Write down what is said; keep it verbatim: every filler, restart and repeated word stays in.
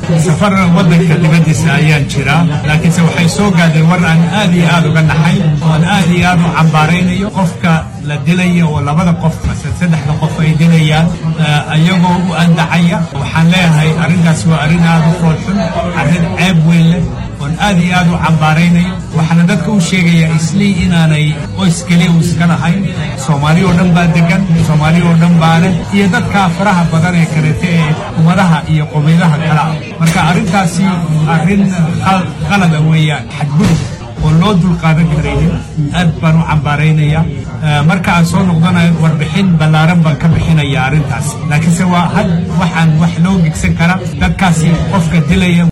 سفر ودنك دبديسا ayaan jira laakiin se waxay soo gaadeen war aan aad iyo aad uga naxay oo aad iyo aad u cambaareynayo qofka la dilayo oo labada qof saddexda qof ay dilayaan ayagoo u andacaya waxaan leeyahay arintaas waa arin aad u foolxun arin ceeb weyn leh oo aad iyo aad u cambaareynayo waxaan dadka u sheegayaa islii inaanay qoys kaliya u iska lahayn Soomaali oo dhan baa degan Soomaali oo dhan baa leh iyo dadka faraha badan ee kale ee umadaha iyo qowmiyadaha kala marka arintaasi arin qalad weeyaan xadgudub oo loo dul qaadan karaynin aad baan u cambaareynayaa marka aan soo noqdana warbixin balaaran baan ka bixinayaa arintaas laakiin se waa had waxaan wax loo gigsan kara dadkaasi qofka dilaya